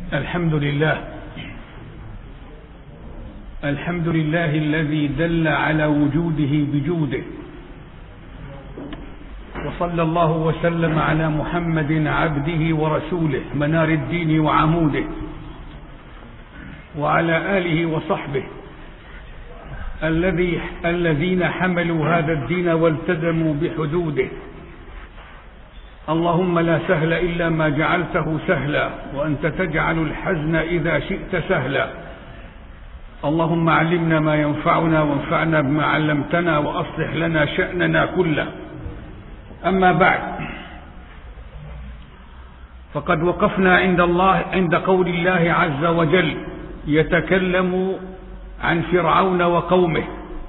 الحمد لله الذي دل على وجوده بجوده، وصلى الله وسلم على محمد عبده ورسوله منار الدين وعموده، وعلى آله وصحبه الذين حملوا هذا الدين والتزموا بحدوده. اللهم لا سهل إلا ما جعلته سهلا، وأنت تجعل الحزن إذا شئت سهلا. اللهم علمنا ما ينفعنا وانفعنا بما علمتنا، وأصلح لنا شأننا كله. أما بعد، فقد وقفنا عند قول الله عز وجل يتكلم عن فرعون وقومه،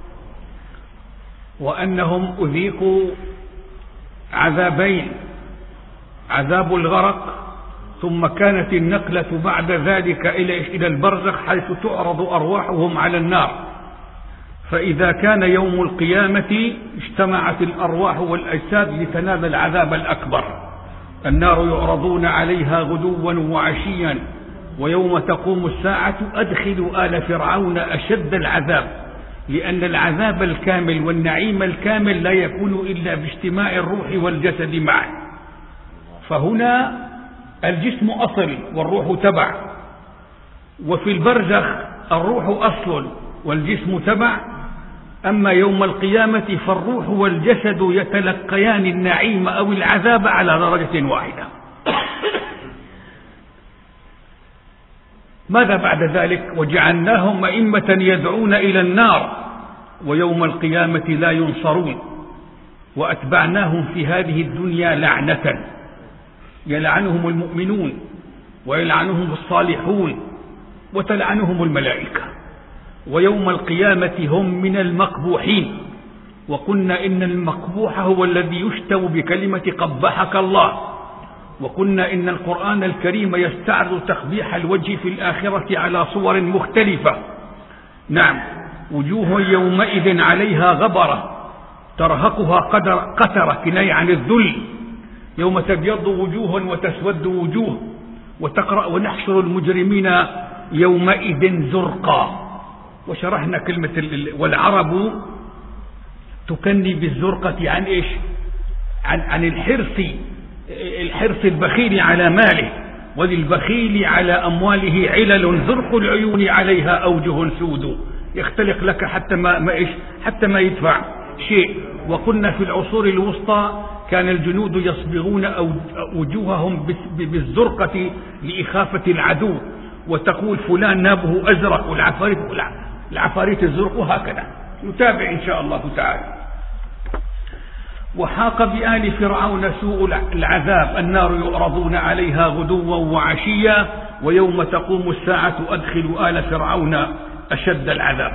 وأنهم أذيقوا عذابين: عذاب الغرق، ثم كانت النقلة بعد ذلك إلى البرزخ، حيث تعرض أرواحهم على النار. فإذا كان يوم القيامة اجتمعت الأرواح والأجساد لتنال العذاب الأكبر. النار يعرضون عليها غدوا وعشيا، ويوم تقوم الساعة أدخلوا آل فرعون أشد العذاب، لأن العذاب الكامل والنعيم الكامل لا يكون إلا باجتماع الروح والجسد معا. فهنا الجسم أصل والروح تبع، وفي البرزخ الروح أصل والجسم تبع. أما يوم القيامة فالروح والجسد يتلقيان النعيم أو العذاب على درجة واحدة. ماذا بعد ذلك؟ وجعلناهم أئمة يدعون إلى النار ويوم القيامة لا ينصرون، وأتبعناهم في هذه الدنيا لعنة، يلعنهم المؤمنون ويلعنهم الصالحون وتلعنهم الملائكة، ويوم القيامة هم من المقبوحين. وقلنا إن المقبوح هو الذي يشتم بكلمة قبحك الله، وقلنا إن القرآن الكريم يستعرض تقبيح الوجه في الآخرة على صور مختلفة. نعم، وجوه يومئذ عليها غبرة ترهقها قترة، كناية عن الذل. يوم تبيض وجوه وتسود وجوه. وتقرأ ونحشر المجرمين يومئذ زرقا. وشرحنا كلمة والعرب تكني بالزرقة عن إيش؟ عن الحرص البخيل على ماله، وللبخيل على أمواله علل زرق العيون عليها أوجه سود، يختلق لك حتى ما يدفع شيء. وقلنا في العصور الوسطى كان الجنود يصبغون وجوههم بالزرقة لإخافة العدو، وتقول فلان نابه أزرق، والعفاريت الزرق، وهكذا. نتابع إن شاء الله تعالى. وحاق بآل فرعون سوء العذاب، النار يعرضون عليها غدوا وعشيا، ويوم تقوم الساعة أدخلوا آل فرعون أشد العذاب.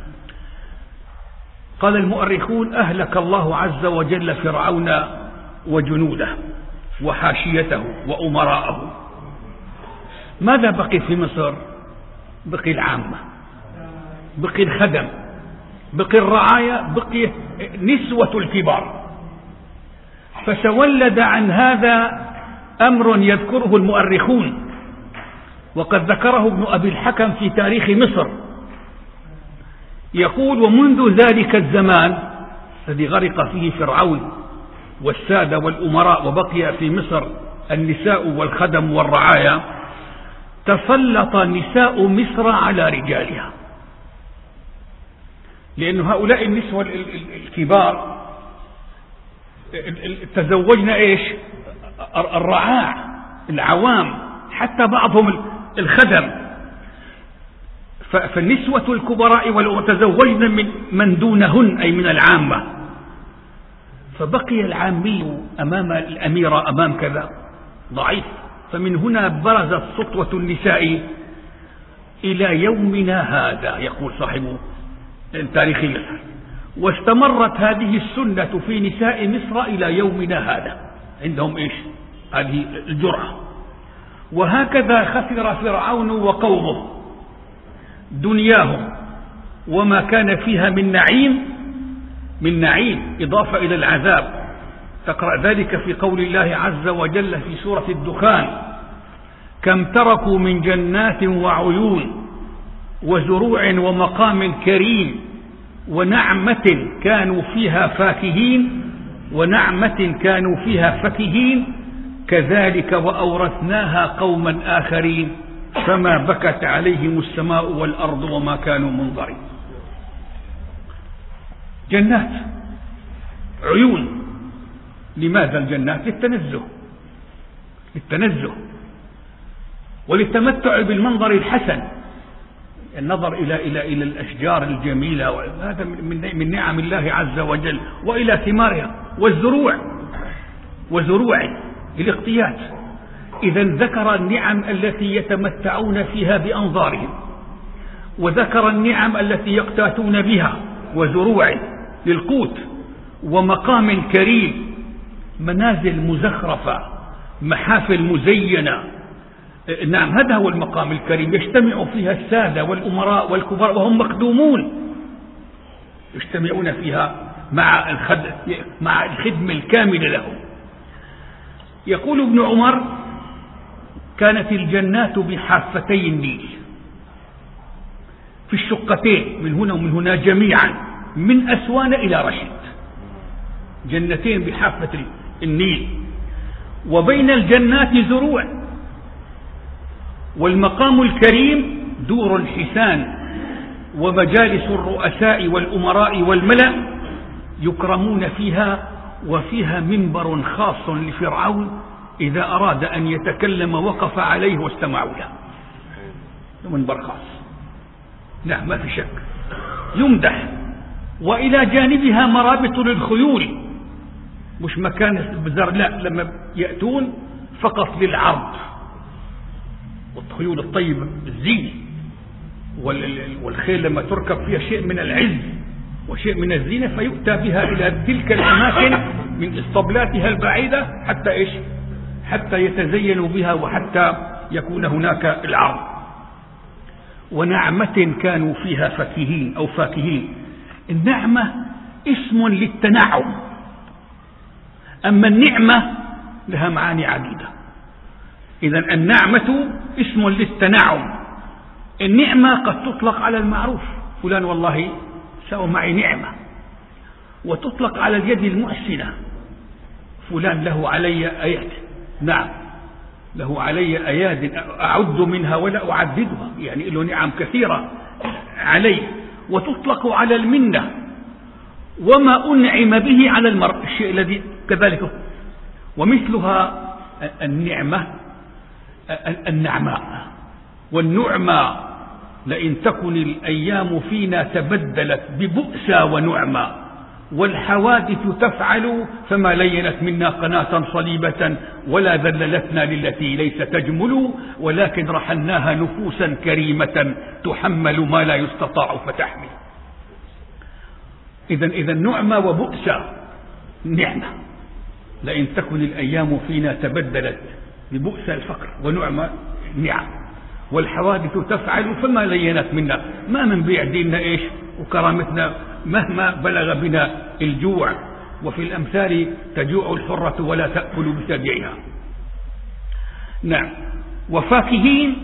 قال المؤرخون: أهلك الله عز وجل فرعون وجنوده وحاشيته وأمراءه. ماذا بقي في مصر؟ بقي العامة، بقي الخدم، بقي الرعاية، بقي نسوة الكبار. فتولد عن هذا أمر يذكره المؤرخون، وقد ذكره ابن أبي الحكم في تاريخ مصر. يقول: ومنذ ذلك الزمان الذي غرق فيه فرعون والسادة والأمراء، وبقي في مصر النساء والخدم والرعايا، تسلط نساء مصر على رجالها، لأن هؤلاء النسوة الكبار تزوجن إيش؟ الرعاع، العوام، حتى بعضهم الخدم. فالنسوة الكبراء تزوجن من دونهن، أي من العامة. فبقي العامي أمام الأميرة، أمام كذا، ضعيف. فمن هنا برزت سطوة النساء إلى يومنا هذا، يقول صاحب تاريخ مصر. واستمرت هذه السنة في نساء مصر إلى يومنا هذا، عندهم إيش؟ هذه الجرأة. وهكذا خسر فرعون وقومه دنياهم وما كان فيها من نعيم إضافة إلى العذاب. تقرأ ذلك في قول الله عز وجل في سورة الدخان: كم تركوا من جنات وعيون وزروع ومقام كريم ونعمة كانوا فيها فاكهين ونعمة كانوا فيها فكهين كذلك وأورثناها قوما آخرين فما بكت عليهم السماء والأرض وما كانوا منظرين. جنات عيون. لماذا الجنات؟ للتنزه وللتمتع بالمنظر الحسن، النظر إلى الأشجار الجميلة، هذا من نعم الله عز وجل، وإلى ثمارها وزروع الاقتيات. إذا ذكر النعم التي يتمتعون فيها بأنظارهم، وذكر النعم التي يقتاتون بها، وزروع للقوت، ومقام كريم، منازل مزخرفة، محافل مزينة. نعم، هذا هو المقام الكريم، يجتمع فيها السادة والأمراء والكبار وهم مخدومون، يجتمعون فيها مع الخدمة الكاملة لهم. يقول ابن عمر: كانت الجنات بحافتي النيل، في الشقتين من هنا ومن هنا جميعا، من أسوان إلى رشد، جنتين بحافة النيل، وبين الجنات زروع، والمقام الكريم دور الحسان ومجالس الرؤساء والأمراء والملأ يكرمون فيها، وفيها منبر خاص لفرعون إذا أراد أن يتكلم وقف عليه واستمعوا له، منبر خاص. نعم، ما في شك، يمدح. وإلى جانبها مرابط للخيول، مش مكان بزر، لا، لما يأتون فقط للعرض، والخيول الطيبة الزينة، والخيل لما تركب فيها شيء من العز وشيء من الزينة فيؤتى بها إلى تلك الأماكن من اسطبلاتها البعيدة حتى يتزينوا بها وحتى يكون هناك العرض. ونعمة كانوا فيها فاكهين. النعمة اسم للتنعم، أما النعمة لها معاني عديدة. إذن النعمة اسم للتنعم. النعمة قد تطلق على المعروف، فلان والله سوى معي نعمة، وتطلق على اليد المحسنة، فلان له علي أياد. نعم، له علي أياد أعد منها ولا أعددها، يعني له نعم كثيرة علي. وتطلق على المنة، وما أنعم به على المرء، الشيء الذي كذلك. ومثلها النعمة النعماء والنعمى، لئن تكن الأيام فينا تبدلت ببؤسى ونعمى، والحوادث تفعل فما لينت منا قناة صليبة، ولا ذللتنا للتي ليس تجمل، ولكن رحلناها نفوسا كريمة تحمل ما لا يستطاع فتحمل. إذا نعمى وبؤسى نعمة. لئن تكن الأيام فينا تبدلت ببؤسى الفقر ونعمى نعم، والحوادث تفعل فما لينت منا، ما من بيع ديننا إيش وكرامتنا مهما بلغ بنا الجوع. وفي الأمثال تجوع الحرة ولا تأكل بسبيعها. نعم، وفاكهين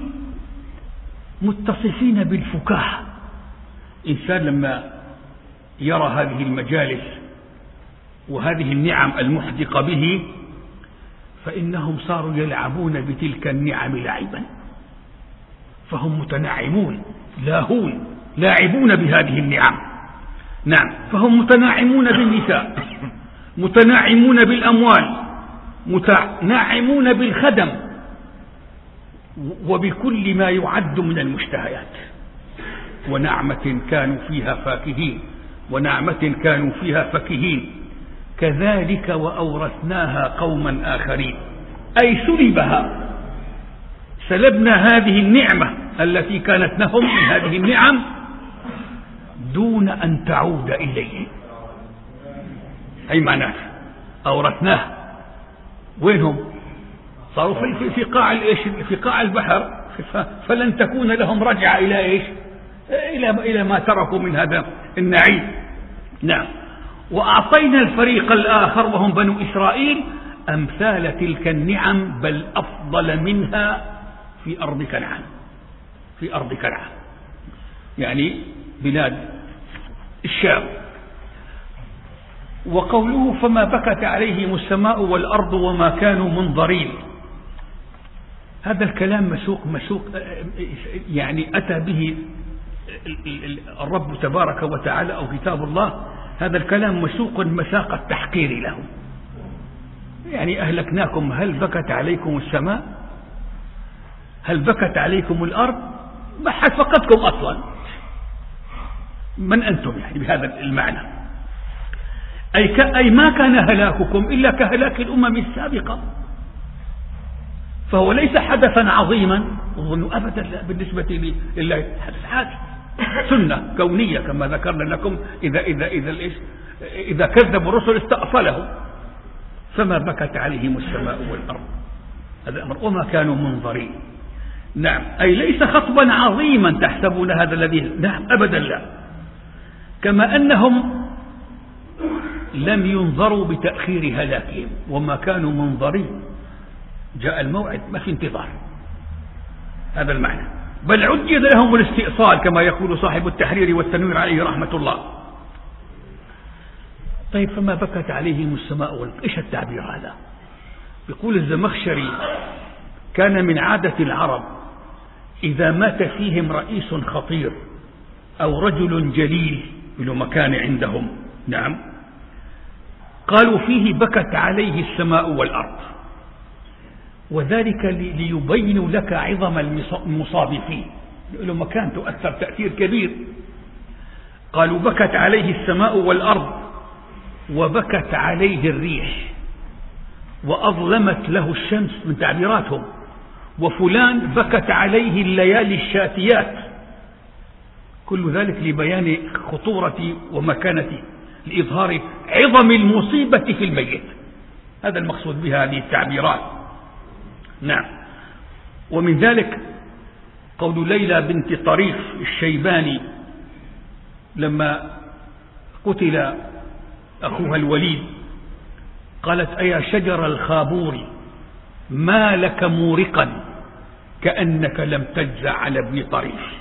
متصفين بالفكاهة. إنسان لما يرى هذه المجالس وهذه النعم المحدقة به فإنهم صاروا يلعبون بتلك النعم لعبا، فهم متنعمون لاهون لاعبون بهذه النعم. نعم، فهم متناعمون بالنساء، متناعمون بالأموال، متناعمون بالخدم، وبكل ما يعد من المشتهيات. ونعمة كانوا فيها فاكهين، ونعمة كانوا فيها فكهين كذلك وأورثناها قوما آخرين، أي سلبنا هذه النعمة التي كانت لهم من هذه النعم دون أن تعود إليه. أي معناه أورثناه، وينهم؟ صاروا في قاع البحر، فلن تكون لهم رجعة إلى إيش؟ إلى ما تركوا من هذا النعيم. نعم، وأعطينا الفريق الآخر وهم بنو إسرائيل أمثال تلك النعم بل أفضل منها، في أرض كنعان، في أرض كنعان يعني بلاد الشام. وقوله فما بكت عليهم السماء والأرض وما كانوا منظرين، هذا الكلام مسوق يعني أتى به الرب تبارك وتعالى أو كتاب الله، هذا الكلام مسوق مساق التحقير لهم. يعني أهلكناكم، هل بكت عليكم السماء؟ هل بكت عليكم الأرض؟ ما فقدكم أصلا، من أنتم يعني بهذا المعنى. أي ما كان هلاككم إلا كهلاك الأمم السابقة، فهو ليس حدثا عظيما أظن أبدا لا بالنسبة لله، حادث سنة كونية كما ذكرنا لكم، إذا كذبوا الرسل استأصله. فما بكت عليهم السماء والأرض، هذا أمر، وما كانوا منظرين. نعم، أي ليس خطبا عظيما تحسبون هذا الذي، نعم أبدا لا، كما أنهم لم ينظروا بتأخير هلاكهم، وما كانوا منظرين، جاء الموعد ما في انتظار، هذا المعنى، بل عجل لهم الاستئصال كما يقول صاحب التحرير والتنوير عليه رحمة الله. طيب فما بكت عليهم السماء والأرض، إيش التعبير هذا؟ يقول الزمخشري كان من عادة العرب إذا مات فيهم رئيس خطير أو رجل جليل له مكان عندهم، نعم، قالوا فيه بكت عليه السماء والأرض، وذلك ليبين لك عظم المصاب فيه، له مكان تؤثر تأثير كبير. قالوا بكت عليه السماء والأرض وبكت عليه الريح وأظلمت له الشمس من تعبيراتهم، وفلان بكت عليه الليالي الشاتيات، كل ذلك لبيان خطورة ومكانة، لإظهار عظم المصيبة في الميت، هذا المقصود بهذه التعبيرات. نعم، ومن ذلك قول ليلى بنت طريف الشيباني لما قتل أخوها الوليد، قالت أيا شجر الخابور ما لك مورقا كأنك لم تجزع على ابن طريف.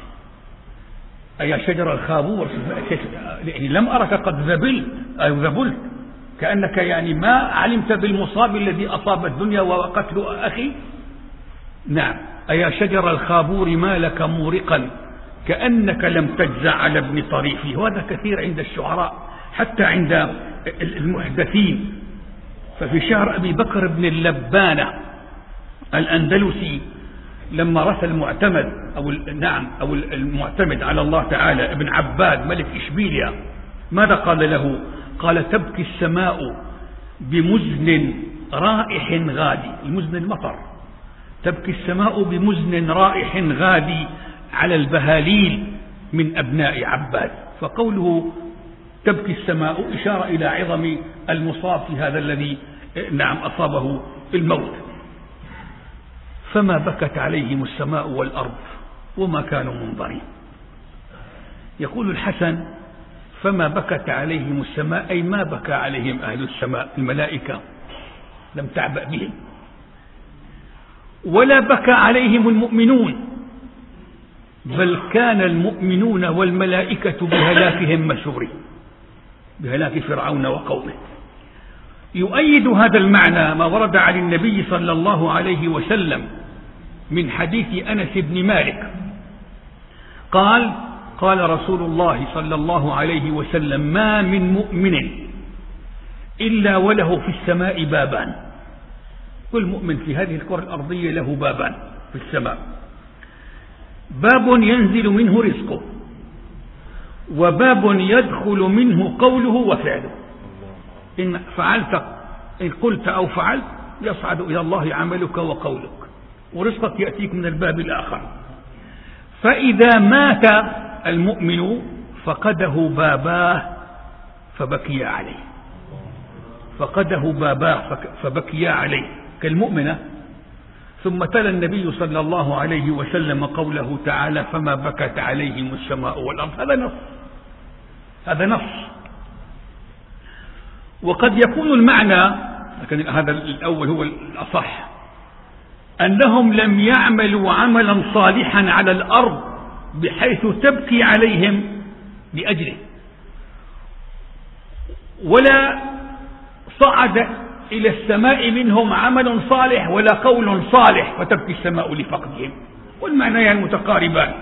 أيا شجر الخابور، يعني لم أرك قد ذبلت أو ذبلت، كأنك يعني ما علمت بالمصاب الذي أصاب الدنيا وقتل أخي. نعم، أيا شجر الخابور ما لك مورقا كأنك لم تجزع على ابن طريف. وهذا كثير عند الشعراء حتى عند المحدثين. ففي شعر أبي بكر بن اللبانة الأندلسي لما رثى المعتمد أو المعتمد على الله تعالى ابن عباد ملك إشبيليا، ماذا قال له؟ قال تبكي السماء بمزن رائح غادي، المزن المطر، تبكي السماء بمزن رائح غادي على البهاليل من أبناء عباد. فقوله تبكي السماء إشارة إلى عظم المصاب في هذا الذي نعم أصابه الموت. فما بكت عليهم السماء والأرض وما كانوا منظرين. يقول الحسن فما بكت عليهم السماء أي ما بكى عليهم أهل السماء، الملائكة لم تعبأ بهم، ولا بكى عليهم المؤمنون، بل كان المؤمنون والملائكة بهلاكهم مسورين، بهلاك فرعون وقومه. يؤيد هذا المعنى ما ورد عن النبي صلى الله عليه وسلم من حديث أنس بن مالك قال قال رسول الله صلى الله عليه وسلم ما من مؤمن إلا وله في السماء بابان، كل مؤمن في هذه الكرة الأرضية له بابان في السماء، باب ينزل منه رزقه، وباب يدخل منه قوله وفعله، إن فعلت إن قلت أو فعلت يصعد إلى الله عملك وقولك، ورزقك يأتيك من الباب الآخر. فإذا مات المؤمن فقده باباه فبكي عليه، فقده باباه فبكي عليه كالمؤمنة. ثم تلا النبي صلى الله عليه وسلم قوله تعالى فما بكت عليهم السماء والأرض. هذا نص. وقد يكون المعنى، لكن هذا الأول هو الأصح، أنهم لم يعملوا عملا صالحا على الأرض بحيث تبكي عليهم لأجله، ولا صعد إلى السماء منهم عمل صالح ولا قول صالح فتبكي السماء لفقدهم، والمعنيان متقاربان.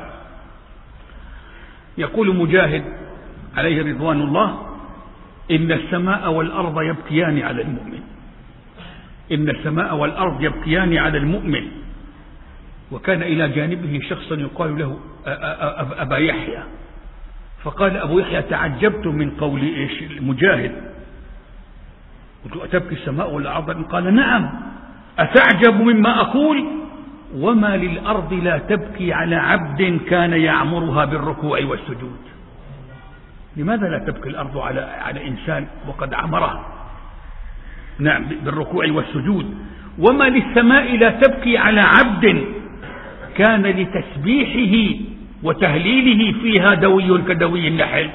يقول مجاهد عليه رضوان الله: إن السماء والأرض يبكيان على المؤمن، إن السماء والأرض يبكيان على المؤمن. وكان إلى جانبه شخص يقال له أبا يحيى، فقال أبو يحيى: تعجبت من قول مجاهد. قلت: أتبكي السماء والأرض؟ قال: نعم. أتعجب مما أقول؟ وما للأرض لا تبكي على عبد كان يعمرها بالركوع والسجود. لماذا لا تبكي الأرض على إنسان وقد عمرها؟ نعم، بالركوع والسجود. وما للسماء لا تبكي على عبد كان لتسبيحه وتهليله فيها دوي كدوي النحل.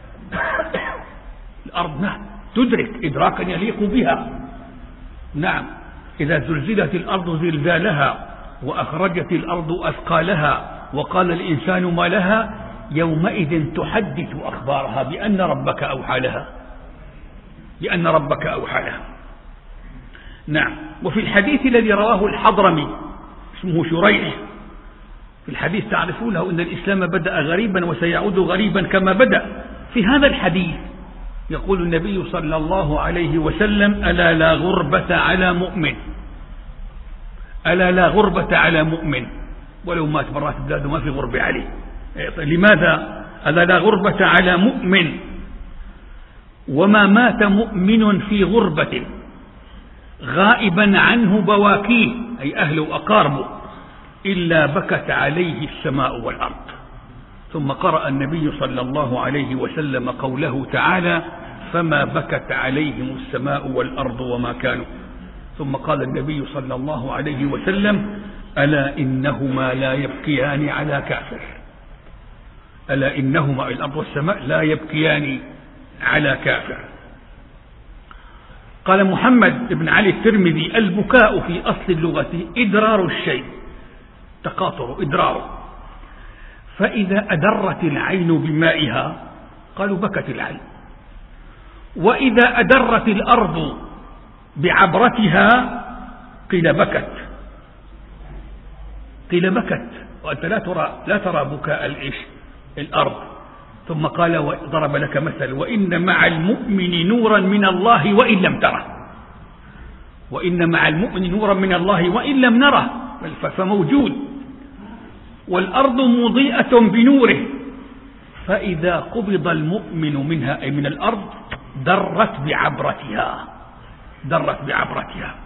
الأرض نعم تدرك إدراكا يليق بها. نعم، إذا زلزلت الأرض زلزالها وأخرجت الأرض أثقالها وقال الإنسان ما لها يومئذ تحدث أخبارها بأن ربك أوحى لها، بأن ربك أوحى لها. نعم. وفي الحديث الذي رواه الحضرمي اسمه شريح، في الحديث تعرفونه أن الإسلام بدأ غريبا وسيعود غريبا كما بدأ. في هذا الحديث يقول النبي صلى الله عليه وسلم: ألا لا غربة على مؤمن، ألا لا غربة على مؤمن، ولو مات برات بلاده ما في غربة عليه. لماذا؟ ألا لا غربة على مؤمن، وما مات مؤمن في غربة غائبا عنه بواكيه، أي أهله وأقاربه، إلا بكت عليه السماء والأرض. ثم قرأ النبي صلى الله عليه وسلم قوله تعالى: فما بكت عليهم السماء والأرض وما كانوا. ثم قال النبي صلى الله عليه وسلم: ألا إنهما لا يبكيان على كافر، ألا إنهما الأرض والسماء لا يبكيان على كافر. قال محمد بن علي الترمذي: البكاء في أصل اللغة إدرار الشيء، تقاطر إدراره، فإذا أدرت العين بمائها قالوا بكت العين، وإذا أدرت الأرض بعبرتها قيل بكت، قيل بكت. وأنت لا ترى بكاء الأرض. ثم قال وضرب لك مثل: وإن مع المؤمن نورا من الله وإن لم تره، وإن مع المؤمن نورا من الله وإن لم نره، فموجود. والأرض مضيئة بنوره، فإذا قبض المؤمن منها أي من الأرض درت بعبرتها، درت بعبرتها.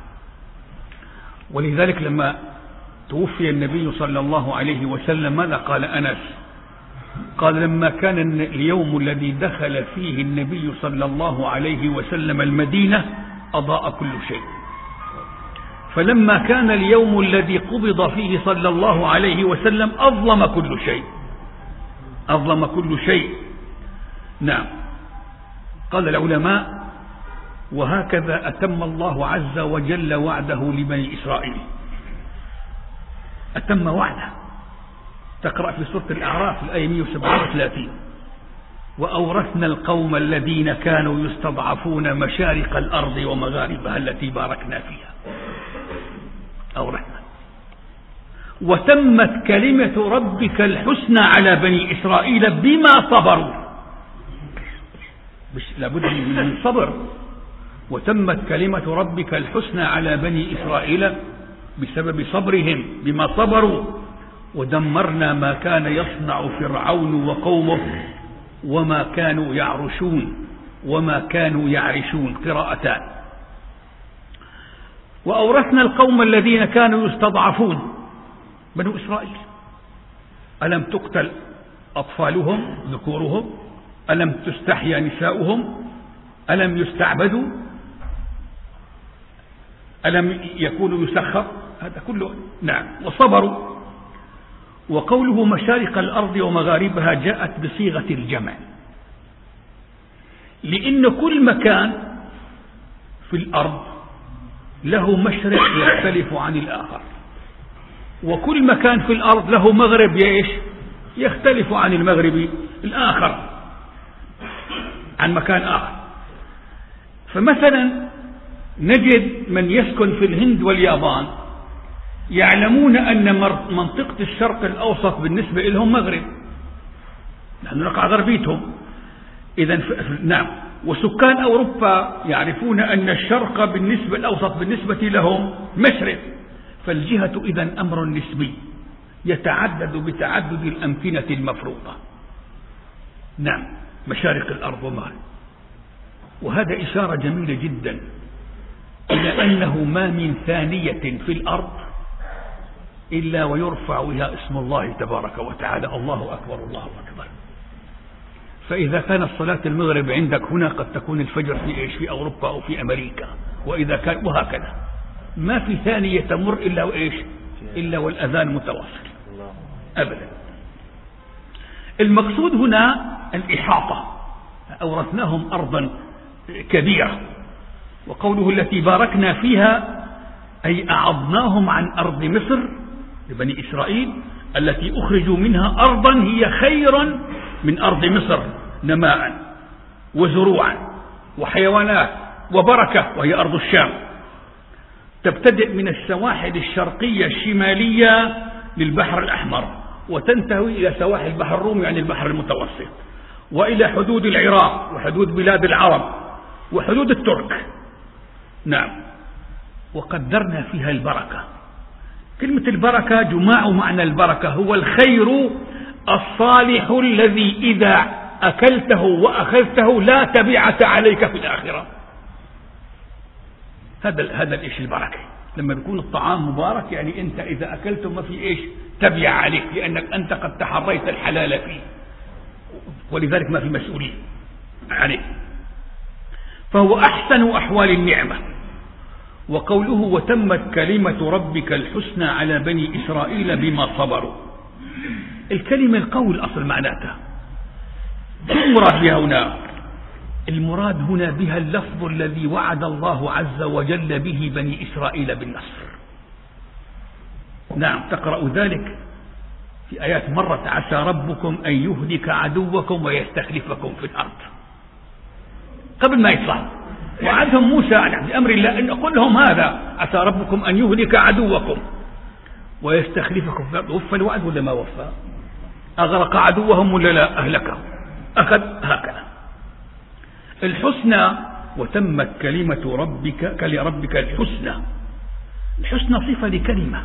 ولذلك لما توفي النبي صلى الله عليه وسلم ماذا قال أنس؟ قال: لما كان اليوم الذي دخل فيه النبي صلى الله عليه وسلم المدينة أضاء كل شيء، فلما كان اليوم الذي قبض فيه صلى الله عليه وسلم أظلم كل شيء، أظلم كل شيء. نعم. قال العلماء: وهكذا أتم الله عز وجل وعده لبني إسرائيل، أتم وعده. تقرأ في سورة الأعراف الآية 137: وأورثنا القوم الذين كانوا يستضعفون مشارق الأرض ومغاربها التي باركنا فيها، أورثنا. وتمت كلمة ربك الحسنى على بني إسرائيل بما صبروا، لابد من الصبر. وتمت كلمة ربك الحسنى على بني إسرائيل بسبب صبرهم بما صبروا. ودمرنا ما كان يصنع فرعون وقومه وما كانوا يعرشون، وما كانوا يعرشون، قراءتان. وأورثنا القوم الذين كانوا يستضعفون، بنو إسرائيل. ألم تقتل أطفالهم ذكورهم؟ ألم تستحيا نساؤهم؟ ألم يستعبدوا؟ ألم يكونوا يسخر؟ هذا كله. نعم. وصبروا. وقوله مشارق الأرض ومغاربها جاءت بصيغة الجمع، لأن كل مكان في الأرض له مشرق يختلف عن الآخر. وكل مكان في الأرض له مغرب يختلف عن المغرب الآخر، عن مكان آخر. فمثلا نجد من يسكن في الهند واليابان يعلمون أن منطقة الشرق الأوسط بالنسبة لهم مغرب، نحن نقع غربيتهم. نعم. وسكان أوروبا يعرفون أن الشرق بالنسبة الأوسط بالنسبة لهم مشرق. فالجهة إذن أمر نسبي يتعدد بتعدد الأمكنة المفروضة. نعم، مشارق الأرض ومغرب. وهذا إشارة جميلة جدا إلى أنه ما من ثانية في الأرض إلا ويرفع بها اسم الله تبارك وتعالى، الله أكبر الله أكبر. فإذا كانت صلاة المغرب عندك هنا قد تكون الفجر في أوروبا أو في أمريكا، وإذا كان وهكذا. ما في ثانية تمر إلا والأذان متواصل أبدا. المقصود هنا الإحاطة، أورثناهم أرضا كبيرة. وقوله التي باركنا فيها أي أعضناهم عن أرض مصر لبني إسرائيل التي أخرجوا منها أرضا هي خير من أرض مصر نماء وزروعا وحيوانات وبركة، وهي أرض الشام، تبتدئ من السواحل الشرقية الشمالية للبحر الأحمر وتنتهي إلى سواحل البحر الرومي يعني البحر المتوسط، وإلى حدود العراق وحدود بلاد العرب وحدود الترك. نعم. وقدرنا فيها البركة. كلمة البركة جماع معنى البركة هو الخير الصالح الذي إذا أكلته وأخذته لا تبعة عليك في الآخرة. هذا الإيش البركة. لما يكون الطعام مبارك يعني أنت إذا أكلته ما في تبع عليك، لأنك أنت قد تحريت الحلال فيه، ولذلك ما في مسؤولية عليه. فهو أحسن أحوال النعمة. وقوله وتمت كلمة ربك الحسنى على بني إسرائيل بما صبروا. الكلمة القول أصل معناتها. شو المراد بها هنا؟ المراد هنا بها اللفظ الذي وعد الله عز وجل به بني إسرائيل بالنصر. نعم، تقرأ ذلك في آيات مرت عسى ربكم أن يهلك عدوكم ويستخلفكم في الأرض. قبل ما يطلع وعدهم موسى بأمر الله أن قل لهم هذا عسى ربكم أن يهلك عدوكم ويستخلفكم في الأرض. وفى الوعد ولا ما وفى؟ أغرق عدوهم ولا لا؟ أهلكهم. أخذ هكذا. الحسنى وتمت كلمة ربك الحسنى. الحسنى صفة لكلمة،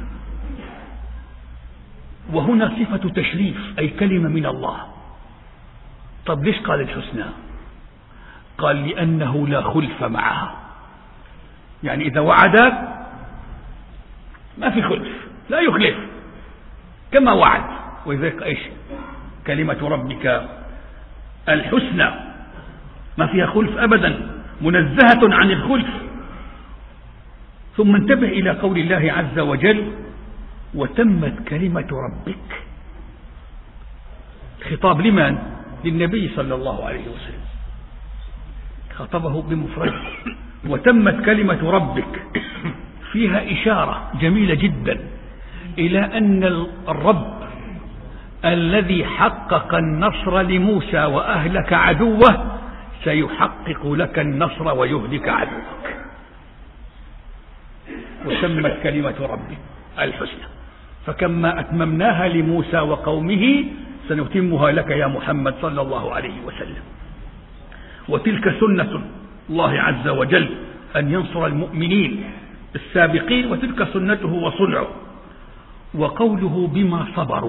وهنا صفة تشريف أي كلمة من الله. طب ليش قال الحسنى؟ قال لأنه لا خلف معها، يعني إذا وعدك ما في خلف، لا يخلف كما وعد. وإذا كلمة ربك الحسنى ما فيها خلف أبدا، منزهة عن الخلف. ثم انتبه إلى قول الله عز وجل وتمت كلمة ربك. خطاب لمن؟ للنبي صلى الله عليه وسلم، خطبه بمفرد. وتمت كلمة ربك فيها إشارة جميلة جدا إلى أن الرب الذي حقق النصر لموسى وأهلك عدوه سيحقق لك النصر ويهلك عدوك. وتمت كلمة ربك الحسنى، فكما أتممناها لموسى وقومه سنتمها لك يا محمد صلى الله عليه وسلم. وتلك سنة الله عز وجل أن ينصر المؤمنين السابقين، وتلك سنته وصنعه. وقوله بما صبروا،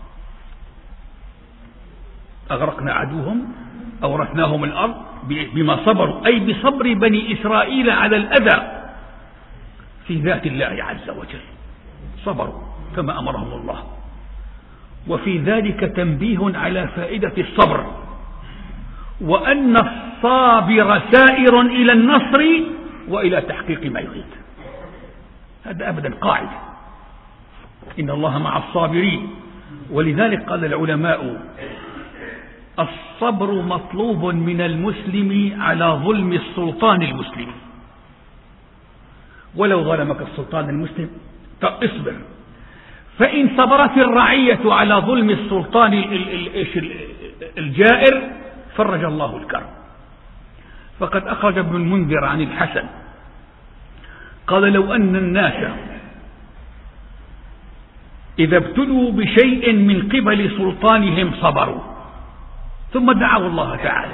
أغرقنا عدوهم أورثناهم الأرض بما صبروا، أي بصبر بني إسرائيل على الأذى في ذات الله عز وجل، صبروا كما أمرهم الله. وفي ذلك تنبيه على فائدة الصبر، وأن الصابر سائر إلى النصر وإلى تحقيق ما يريد. هذا أبدا قاعدة، إن الله مع الصابرين. ولذلك قال العلماء الصبر مطلوب من المسلم على ظلم السلطان المسلم. ولو ظلمك السلطان المسلم اصبر، فإن صبرت الرعية على ظلم السلطان الجائر فرج الله الكرب. فقد أخرج ابن المنذر عن الحسن قال: لو أن الناس إذا ابتلوا بشيء من قبل سلطانهم صبروا ثم دعوا الله تعالى،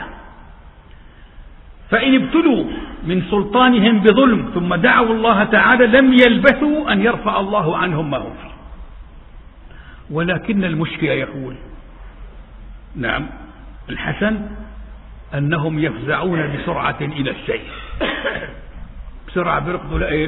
فإن ابتلوا من سلطانهم بظلم ثم دعوا الله تعالى لم يلبثوا أن يرفع الله عنهم ما هم فيه. ولكن المشكلة يقول نعم الحسن أنهم يفزعون بسرعة إلى السيف، بسرعة بيركضوا لإيش؟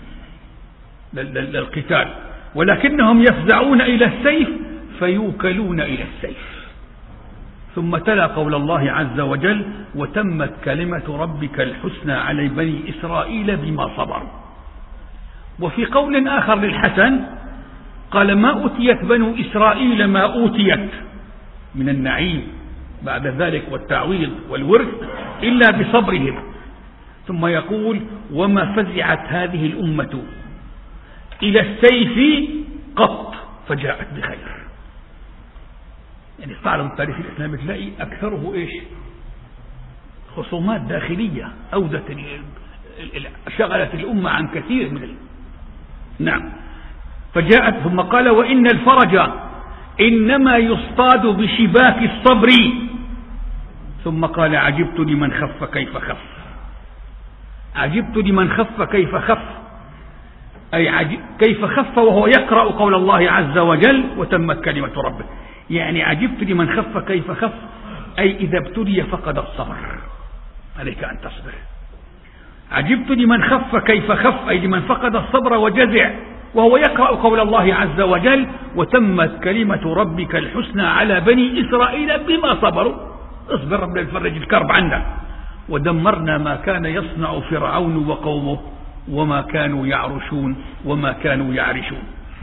للقتال، ولكنهم يفزعون إلى السيف فيوكلون إلى السيف. ثم تلا قول الله عز وجل: وتمت كلمة ربك الحسنى على بني إسرائيل بما صبروا. وفي قول آخر للحسن قال: ما أوتيت بنو إسرائيل ما أوتيت من النعيم بعد ذلك والتعويض والورث إلا بصبرهم. ثم يقول: وما فزعت هذه الأمة إلى السيف قط فجاءت بخير. يعني تعلم التاريخ الإسلامي تلاقي أكثره إيش؟ خصومات داخلية أودت شغلت الأمة عن كثير من نعم. فجاءت ثم قال: وإن الفرج إنما يصطاد بشباك الصبر. ثم قال: عجبت لمن خف كيف خف. عجبت لمن خف كيف خف، أي كيف خف وهو يقرأ قول الله عز وجل: وتمت كلمة ربه. يعني عجبت لمن خف كيف خف، أي إذا ابتلي فقد الصبر، عليك أن تصبر. عجبت لمن خف كيف خف، أي لمن فقد الصبر وجزع وهو يقرأ قول الله عز وجل: وتمت كلمة ربك الحسنى على بني إسرائيل بما صبروا. اصبر ربنا يفرج الكرب عنا. ودمرنا ما كان يصنع فرعون وقومه وما كانوا يعرشون وما كانوا يعرشون.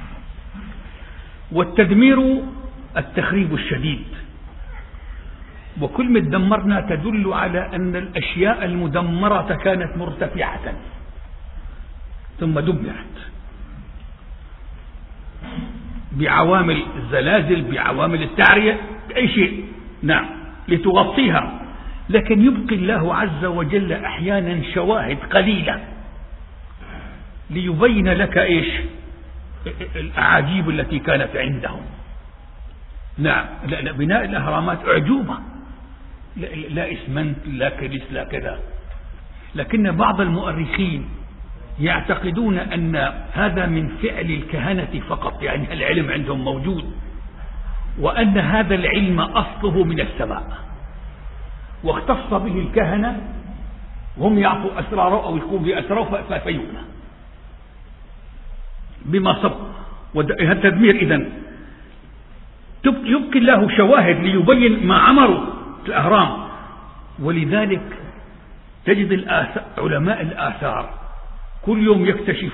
والتدمير التخريب الشديد، وكلمة دمرنا تدل على أن الأشياء المدمرة كانت مرتفعة ثم دمرت بعوامل الزلازل، بعوامل التعرية، أي شيء نعم لتغطيها. لكن يبقي الله عز وجل أحيانا شواهد قليلة ليبين لك إيش الأعاجيب التي كانت عندهم. نعم، لا بناء الأهرامات أعجوبة، لا إسمنت لا كريس لا كذا. لكن بعض المؤرخين يعتقدون أن هذا من فعل الكهنة فقط، يعني العلم عندهم موجود، وأن هذا العلم أصله من السماء واختص به الكهنة وهم يعطوا أسراره أو يكون بأسراره فيؤمن بما صبر. والتدمير إذن يبقي الله شواهد ليبين ما عمروا الأهرام. ولذلك تجد علماء الآثار كل يوم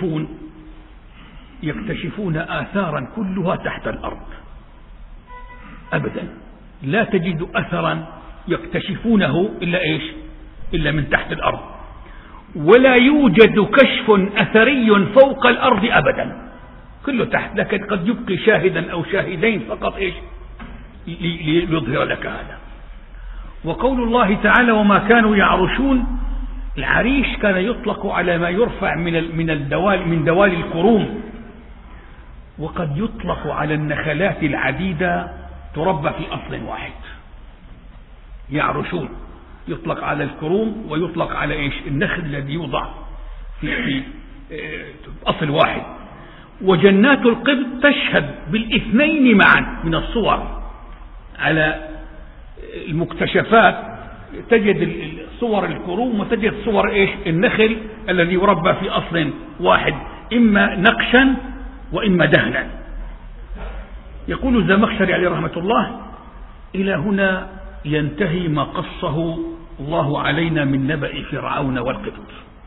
يكتشفون آثارا كلها تحت الأرض. أبدا لا تجد أثرا يكتشفونه إلا إيش؟ إلا من تحت الأرض. ولا يوجد كشف أثري فوق الأرض أبدا، كله تحت. لكن قد يبقي شاهدا أو شاهدين فقط إيش ليظهر لك هذا. وقول الله تعالى: وما كانوا يعرشون، العريش كان يطلق على ما يرفع من دوال الكروم، وقد يطلق على النخلات العديدة تربى في أصل واحد. يعرشون يطلق على الكروم ويطلق على إيش؟ النخل الذي يوضع في أصل واحد. وجنات القبط تشهد بالاثنين معا من الصور على المكتشفات. تجد صور الكروم وتجد صور إيش؟ النخل الذي يربى في أصل واحد، إما نقشا وإما دهنا. يقول الزمخشري عليه رحمة الله: إلى هنا ينتهي ما قصه الله علينا من نبأ فرعون والقبط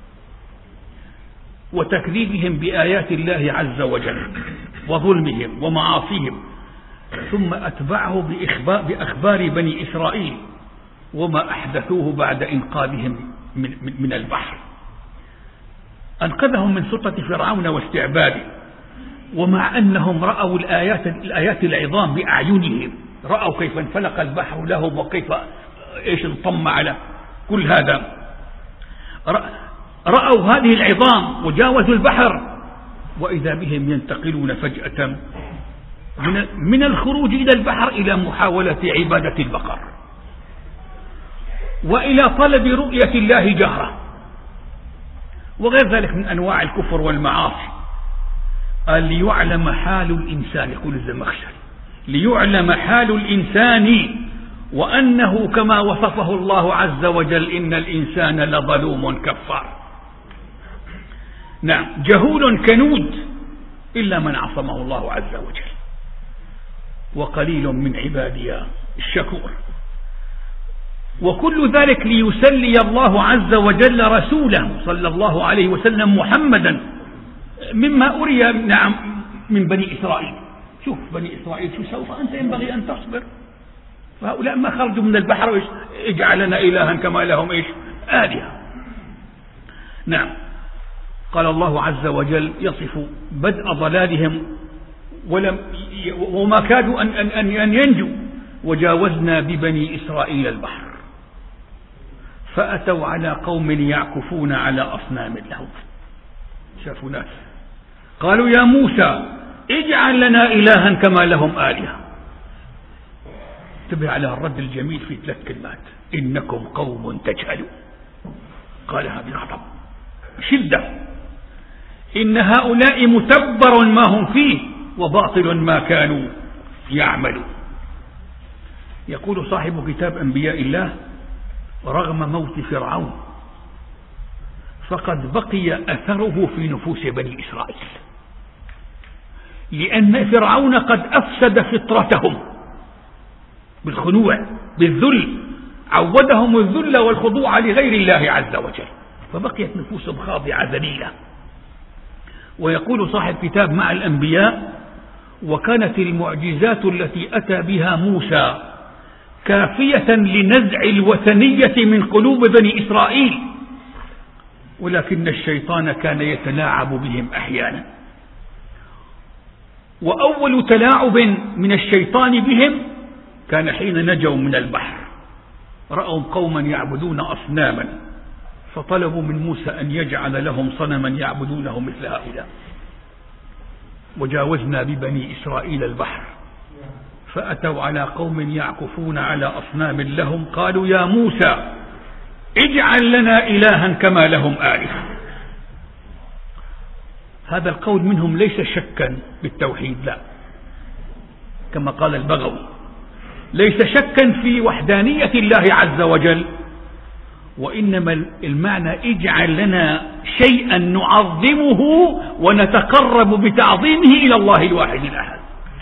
وتكذيبهم بآيات الله عز وجل وظلمهم ومعاصيهم، ثم أتبعه بأخبار بني إسرائيل وما أحدثوه بعد إنقاذهم من البحر. أنقذهم من سلطة فرعون واستعباده، ومع أنهم رأوا الآيات العظام بأعينهم، رأوا كيف انفلق البحر لهم وكيف انطم على كل هذا، رأوا هذه العظام وجاوزوا البحر، وإذا بهم ينتقلون فجأة من الخروج إلى البحر إلى محاولة عبادة البقر وإلى طلب رؤية الله جهرة وغير ذلك من أنواع الكفر والمعاصي. قال ليعلم حال الإنسان، يقول الزمخشري، ليعلم حال الإنسان وأنه كما وصفه الله عز وجل إن الإنسان لظلوم كفار. نعم، جهول كنود إلا من عصمه الله عز وجل، وقليل من عبادي الشكور. وكل ذلك ليسلي الله عز وجل رسوله صلى الله عليه وسلم محمدا مما أري نعم من بني إسرائيل. شوف بني إسرائيل شو سوف أنت ينبغي أن تصبر، فهؤلاء ما خرجوا من البحر اجعل لنا إلها كما لهم آلهة. نعم، قال الله عز وجل يصف بدء ضلالهم وما كادوا أن ينجوا. وجاوزنا ببني إسرائيل البحر فأتوا على قوم يعكفون على أصنام لهم. شافوا ناس قالوا يا موسى اجعل لنا إلها كما لهم آلهة. انتبه على الرد الجميل في 3 كلمات: إنكم قوم تجهلون. قالها بغضب شدة: إن هؤلاء متبر ما هم فيه وباطل ما كانوا يعملون. يقول صاحب كتاب أنبياء الله: رغم موت فرعون فقد بقي أثره في نفوس بني إسرائيل، لأن فرعون قد أفسد فطرتهم بالخنوع بالذل، عودهم الذل والخضوع لغير الله عز وجل، فبقيت نفوسهم خاضعة ذليلة. ويقول صاحب كتاب مع الأنبياء: وكانت المعجزات التي أتى بها موسى كافية لنزع الوثنية من قلوب بني إسرائيل، ولكن الشيطان كان يتلاعب بهم أحيانا. وأول تلاعب من الشيطان بهم كان حين نجوا من البحر، رأوا قوما يعبدون أصناما فطلبوا من موسى أن يجعل لهم صنما يعبدونه مثل هؤلاء. وجاوزنا ببني إسرائيل البحر فأتوا على قوم يعكفون على أصنام لهم قالوا يا موسى اجعل لنا إلها كما لهم آلهة. هذا القول منهم ليس شكا بالتوحيد، لا، كما قال البغوي، ليس شكا في وحدانية الله عز وجل، وإنما المعنى اجعل لنا شيئا نعظمه ونتقرب بتعظيمه إلى الله الواحد الأحد،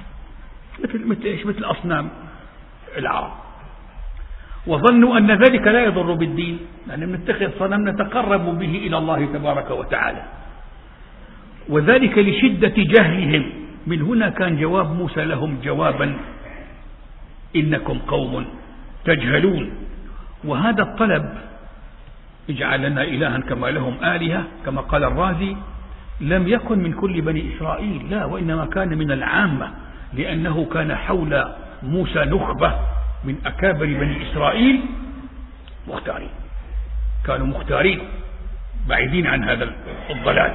مثل أصنام العرب. وظنوا أن ذلك لا يضر بالدين، لأن نتخذ صنم نتقرب به إلى الله تبارك وتعالى، وذلك لشدة جهلهم. من هنا كان جواب موسى لهم جوابا: إنكم قوم تجهلون. وهذا الطلب اجعل لنا إلها كما لهم آلهة كما قال الرازي لم يكن من كل بني إسرائيل، لا، وإنما كان من العامة، لأنه كان حول موسى نخبة من أكابر بني إسرائيل مختارين، كانوا مختارين بعيدين عن هذا الضلال.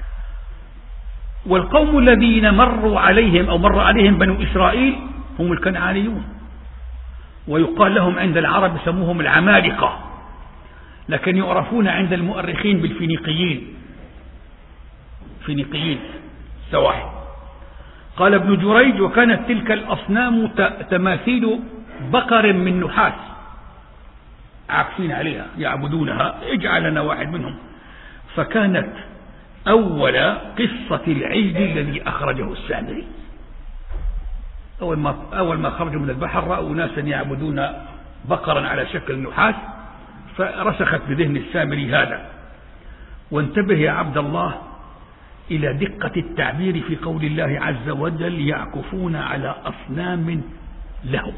والقوم الذين مروا عليهم أو مر عليهم بنو إسرائيل هم الكنعانيون، ويقال لهم عند العرب يسموهم العمالقة، لكن يعرفون عند المؤرخين بالفينيقيين، فينيقيين سواحل. قال ابن جريج: وكانت تلك الأصنام تماثيل بقر من نحاس عاكفين عليها يعبدونها، اجعل لنا واحد منهم. فكانت أول قصة العجل الذي أخرجه السامري. أول ما خرجوا من البحر رأوا ناسا يعبدون بقرا على شكل نحاس، فرسخت بذهن السامري هذا. وانتبه يا عبد الله إلى دقة التعبير في قول الله عز وجل: يعكفون على أصنام لهم.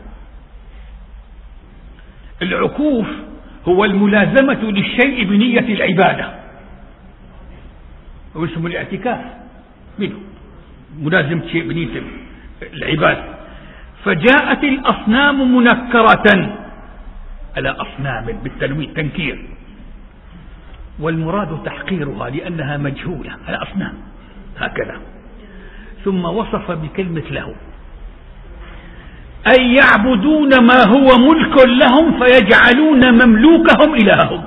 العكوف هو الملازمة للشيء بنية العبادة، واسم الاعتكاف منه. ملازم شيء بنية العباد. فجاءت الأصنام منكرة على أصنام بالتنوين تنكير، والمراد تحقيرها لأنها مجهولة على أصنام هكذا. ثم وصف بكلمة له، أي يعبدون ما هو ملك لهم فيجعلون مملوكهم إلههم.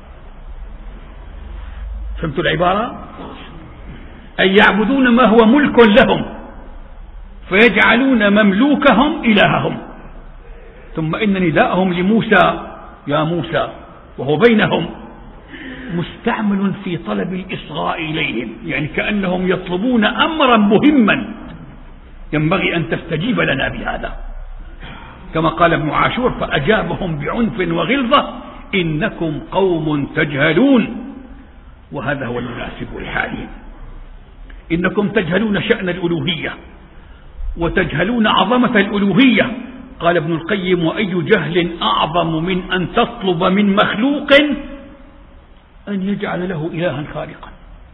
فهمتوا العبارة؟ أي يعبدون ما هو ملك لهم فيجعلون مملوكهم إلههم. ثم إن نداءهم لموسى يا موسى وهو بينهم مستعمل في طلب الإصغاء إليهم، يعني كأنهم يطلبون أمرا مهما ينبغي أن تستجيب لنا بهذا، كما قال ابن عاشور فأجابهم بعنف وغلظة إنكم قوم تجهلون. وهذا هو المناسب لحالهم، إنكم تجهلون شأن الألوهية وتجهلون عظمة الألوهية. قال ابن القيم وأي جهل أعظم من أن تطلب من مخلوق أن يجعل له إلها خالقا.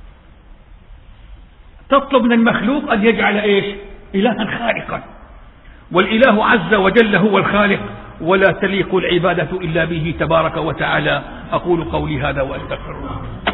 تطلب من المخلوق أن يجعل إيش؟ إلها خالقا، والإله عز وجل هو الخالق، ولا تليق العبادة إلا به تبارك وتعالى. أقول قولي هذا وأستغفر الله.